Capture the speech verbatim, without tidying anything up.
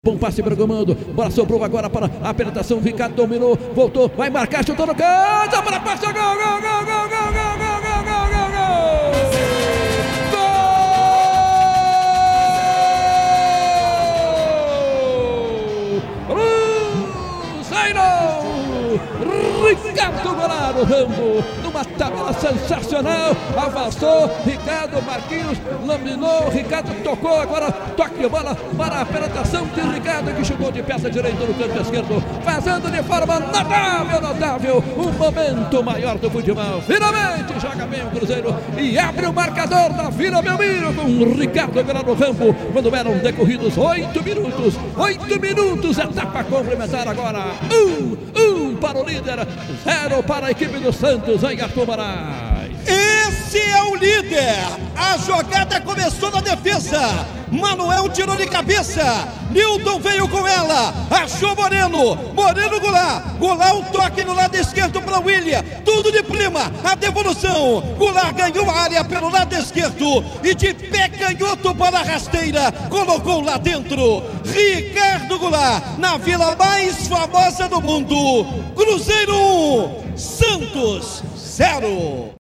bom passe para o comando, bola sobrou agora para a penetração, Ricardo dominou, voltou, vai marcar, chutou no canto, para passe, gol, gol, gol, gol, gol, gol, gol, gol, gol, gol, gol, Ricardo Goulart, Rambo, numa tabela sensacional, avançou, Ricardo, Marquinhos, laminou, Ricardo tocou, agora toque de bola para a penetração de Ricardo, que chegou de peça direita no canto esquerdo, fazendo de forma notável, notável, um momento maior do futebol. Finalmente joga bem o Cruzeiro e abre o marcador da Vila Belmiro com Ricardo Goulart no campo, quando eram decorridos oito minutos, oito minutos, etapa complementar agora, um, um para o líder, zero para a equipe do Santos em Arthur Moraes. Esse é o líder. A jogada começou na defesa. Manuel tirou de cabeça. Nilton veio com ela. Achou Moreno. Moreno Goulart. Goulart um toque no lado esquerdo para William. Tudo de prima. A devolução. Goulart ganhou a área pelo lado esquerdo. E de pé canhoto para a rasteira. Colocou lá dentro. Ricardo Goulart. Na vila mais famosa do mundo. Cruzeiro um. Santos zero.